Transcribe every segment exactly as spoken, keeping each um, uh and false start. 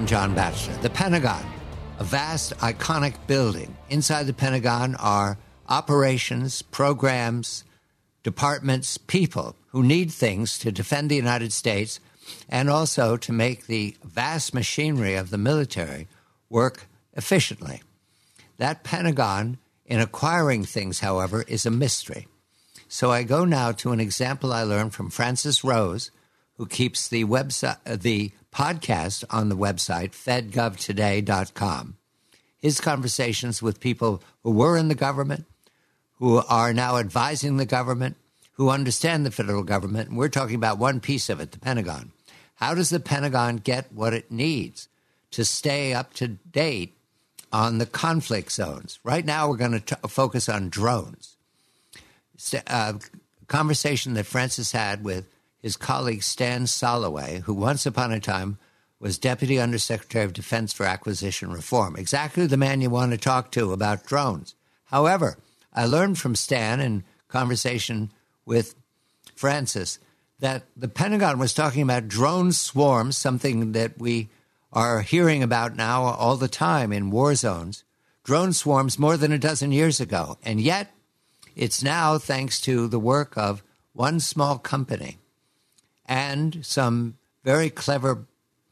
I'm John Batchelor. The Pentagon, a vast, iconic building. Inside the Pentagon are operations, programs, departments, people who need things to defend the United States and also to make the vast machinery of the military work efficiently. That Pentagon, in acquiring things, however, is a mystery. So I go now to an example I learned from Francis Rose, who keeps the website, uh, the podcast on the website, fed gov today dot com. His conversations with people who were in the government, who are now advising the government, who understand the federal government. And we're talking about one piece of it, the Pentagon. How does the Pentagon get what it needs to stay up to date on the conflict zones? Right now, we're going to focus on drones. A conversation that Francis had with his colleague Stan Soloway, who once upon a time was Deputy Undersecretary of Defense for Acquisition Reform. Exactly the man you want to talk to about drones. However, I learned from Stan in conversation with Francis that the Pentagon was talking about drone swarms, something that we are hearing about now all the time in war zones. Drone swarms more than a dozen years ago. And yet, it's now thanks to the work of one small company and some very clever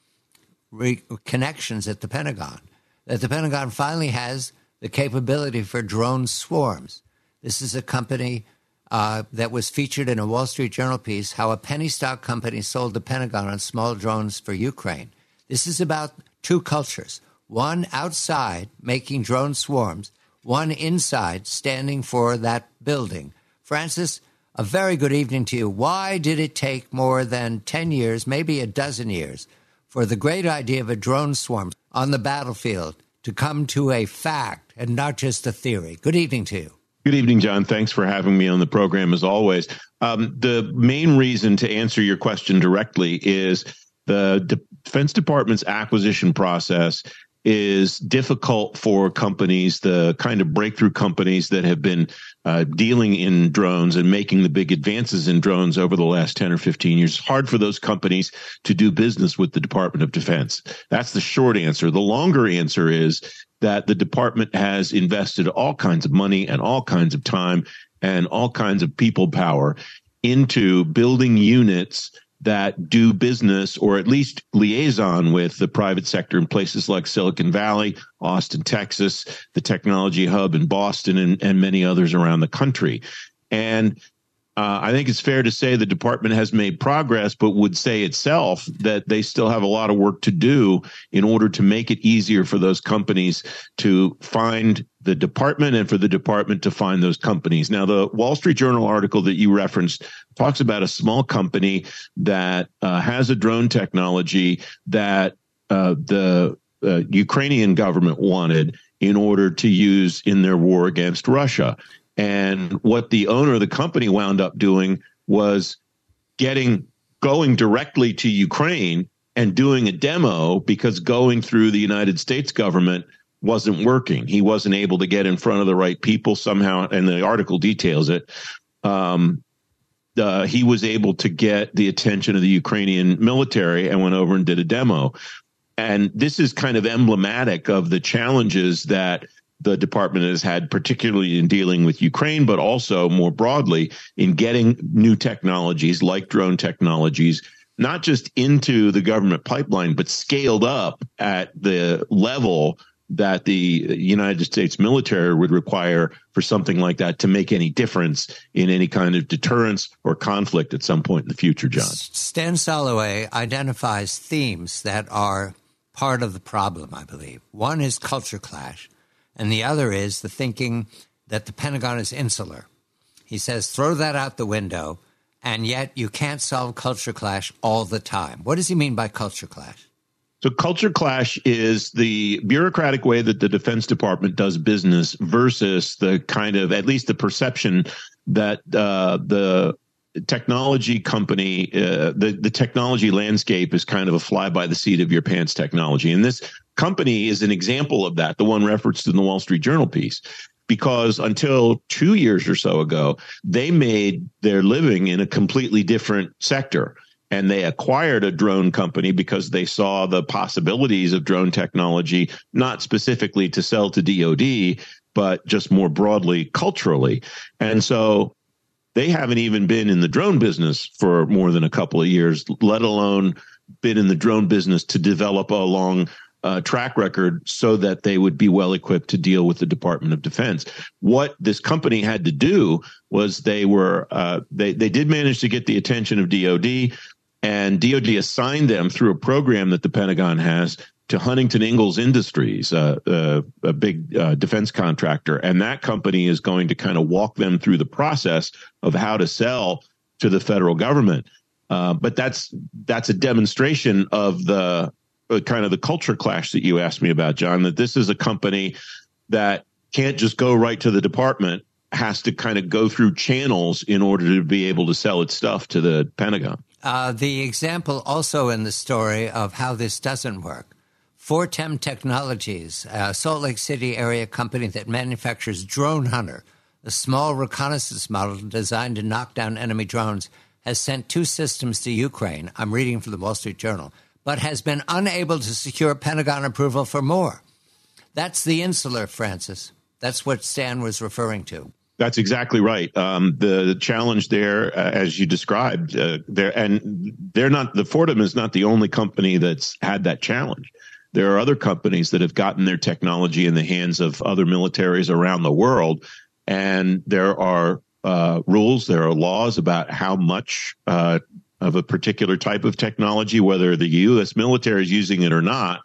re- connections at the Pentagon, that the Pentagon finally has the capability for drone swarms. This is a company uh, that was featured in a Wall Street Journal piece, how a penny stock company sold the Pentagon on small drones for Ukraine. This is about two cultures, one outside making drone swarms, one inside standing for that building. Francis, a very good evening to you. Why did it take more than ten years, maybe a dozen years, for the great idea of a drone swarm on the battlefield to come to a fact and not just a theory? Good evening to you. Good evening, John. Thanks for having me on the program, as always. Um, the main reason to answer your question directly is the Defense Department's acquisition process is difficult for companies, the kind of breakthrough companies that have been uh, dealing in drones and making the big advances in drones over the last ten or fifteen years. It's hard for those companies to do business with the Department of Defense. That's the short answer. The longer answer is that the department has invested all kinds of money and all kinds of time and all kinds of people power into building units that do business or at least liaison with the private sector in places like Silicon Valley, Austin, Texas, the technology hub in Boston, and, and many others around the country. And uh, I think it's fair to say the department has made progress, but would say itself that they still have a lot of work to do in order to make it easier for those companies to find the department and for the department to find those companies. Now, the Wall Street Journal article that you referenced talks about a small company that uh, has a drone technology that uh, the uh, Ukrainian government wanted in order to use in their war against Russia. And what the owner of the company wound up doing was getting going directly to Ukraine and doing a demo, because going through the United States government wasn't working. He wasn't able to get in front of the right people somehow, and the article details it. Um, uh, he was able to get the attention of the Ukrainian military and went over and did a demo. And this is kind of emblematic of the challenges that the department has had, particularly in dealing with Ukraine, but also more broadly in getting new technologies like drone technologies, not just into the government pipeline, but scaled up at the level that the United States military would require for something like that to make any difference in any kind of deterrence or conflict at some point in the future, John. Stan Soloway identifies themes that are part of the problem, I believe. One is culture clash, and the other is the thinking that the Pentagon is insular. He says, throw that out the window, and yet you can't solve culture clash all the time. What does he mean by culture clash? So culture clash is the bureaucratic way that the Defense Department does business versus the kind of, at least the perception that uh, the technology company, uh, the, the technology landscape is kind of a fly by the seat of your pants technology. And this company is an example of that, the one referenced in the Wall Street Journal piece, because until two years or so ago, they made their living in a completely different sector. and they acquired a drone company because they saw the possibilities of drone technology, not specifically to sell to D O D, but just more broadly culturally. And so they haven't even been in the drone business for more than a couple of years, let alone been in the drone business to develop a long uh, track record so that they would be well equipped to deal with the Department of Defense. What this company had to do was they were uh, they they did manage to get the attention of D O D, and D O D assigned them through a program that the Pentagon has to Huntington Ingalls Industries, uh, uh, a big uh, defense contractor. And that company is going to kind of walk them through the process of how to sell to the federal government. Uh, but that's that's a demonstration of the uh, kind of the culture clash that you asked me about, John, that this is a company that can't just go right to the department, has to kind of go through channels in order to be able to sell its stuff to the Pentagon. Uh, the example also in the story of how this doesn't work. Fortem Technologies, a Salt Lake City area company that manufactures Drone Hunter, a small reconnaissance model designed to knock down enemy drones, has sent two systems to Ukraine. I'm reading from the Wall Street Journal, but has been unable to secure Pentagon approval for more. That's the insular, Francis. That's what Stan was referring to. That's exactly right. Um, the, the challenge there, uh, as you described, uh, there and they're not. The Fortem is not the only company that's had that challenge. There are other companies that have gotten their technology in the hands of other militaries around the world, and there are uh, rules, there are laws about how much uh, of a particular type of technology, whether the U S military is using it or not,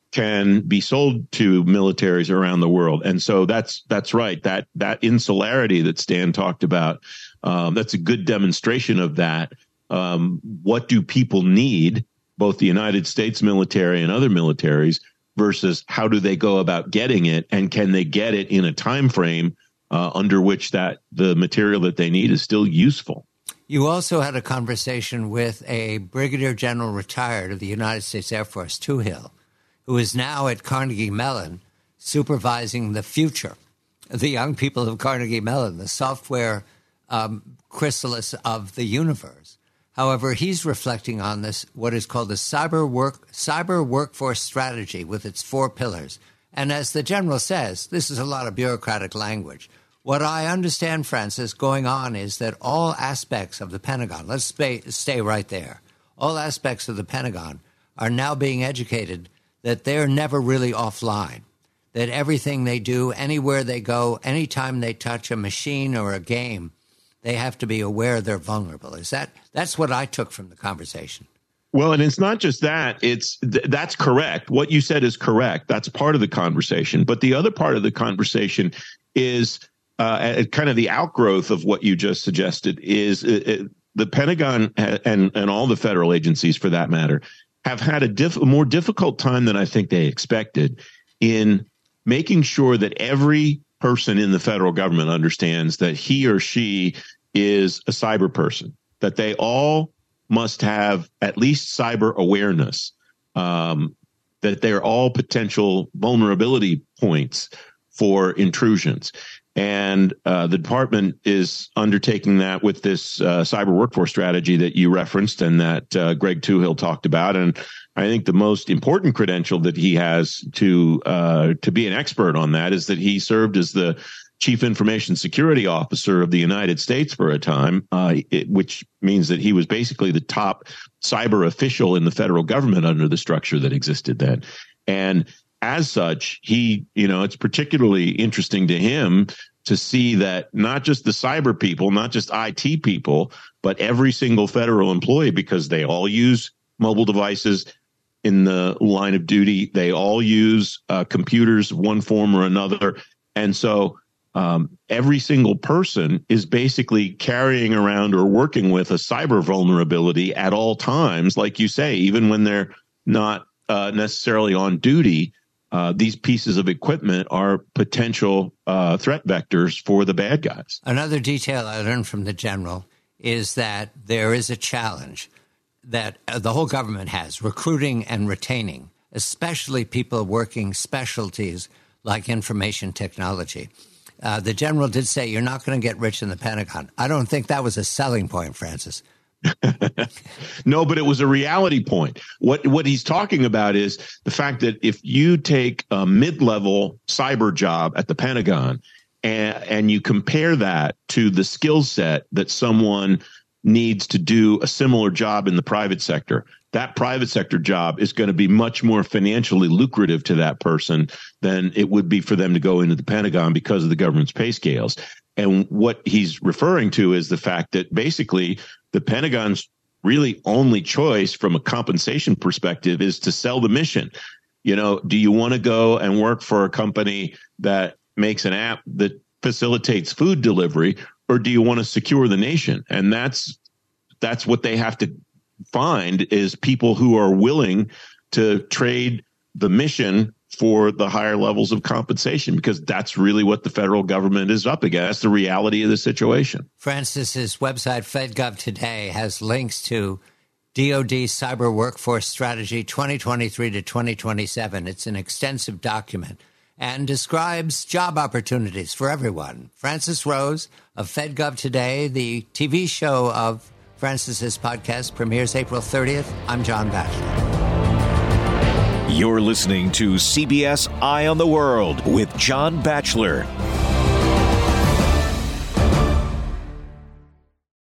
can be sold to militaries around the world. And so that's that's right. That that insularity that Stan talked about, um, that's a good demonstration of that. Um, what do people need, both the United States military and other militaries, versus how do they go about getting it, and can they get it in a time frame uh, under which that the material that they need is still useful? You also had a conversation with a brigadier general retired of the United States Air Force, Toohill, who is now at Carnegie Mellon supervising the future, the young people of Carnegie Mellon, the software um, chrysalis of the universe. However, he's reflecting on this, what is called the cyber work, cyber workforce strategy with its four pillars. And as the general says, this is a lot of bureaucratic language. What I understand, Francis, going on is that all aspects of the Pentagon, let's stay, stay right there, all aspects of the Pentagon are now being educated that they're never really offline, that everything they do, anywhere they go, anytime they touch a machine or a game, they have to be aware they're vulnerable. Is that that's what I took from the conversation? Well, and it's not just that. It's th- that's correct. What you said is correct. That's part of the conversation. But the other part of the conversation is uh, kind of the outgrowth of what you just suggested. Is it, it, the Pentagon ha- and and all the federal agencies, for that matter, have had a, diff- a more difficult time than I think they expected in making sure that every person in the federal government understands that he or she is a cyber person, that they all must have at least cyber awareness, um, that they're all potential vulnerability points for intrusions. And uh, the department is undertaking that with this uh, cyber workforce strategy that you referenced and that uh, Greg Toohill talked about. And I think the most important credential that he has to uh, to be an expert on that is that he served as the Chief Information Security Officer of the United States for a time, uh, it, which means that he was basically the top cyber official in the federal government under the structure that existed then. And as such, he, you know, it's particularly interesting to him to see that not just the cyber people, not just I T people, but every single federal employee, because they all use mobile devices in the line of duty. They all use uh, computers of one form or another. And so um, every single person is basically carrying around or working with a cyber vulnerability at all times. Like you say, even when they're not uh, necessarily on duty, Uh, these pieces of equipment are potential uh, threat vectors for the bad guys. Another detail I learned from the general is that there is a challenge that uh, the whole government has, recruiting and retaining, especially people working specialties like information technology. Uh, the general did say you're not going to get rich in the Pentagon. I don't think that was a selling point, Francis. No, but it was a reality point. What what he's talking about is the fact that if you take a mid-level cyber job at the Pentagon and, and you compare that to the skill set that someone needs to do a similar job in the private sector, that private sector job is going to be much more financially lucrative to that person than it would be for them to go into the Pentagon because of the government's pay scales. And what he's referring to is the fact that basically the Pentagon's really only choice from a compensation perspective is to sell the mission. You know, do you want to go and work for a company that makes an app that facilitates food delivery, or do you want to secure the nation? And that's that's what they have to find, is people who are willing to trade the mission for the higher levels of compensation, because that's really what the federal government is up against. That's the reality of the situation. Francis's website, FedGov Today, has links to D O D Cyber Workforce Strategy twenty twenty-three to twenty twenty-seven. It's an extensive document and describes job opportunities for everyone. Francis Rose of FedGov Today, the T V show of Francis's podcast, premieres April thirtieth. I'm John Batchelor. You're listening to C B S Eye on the World with John Batchelor.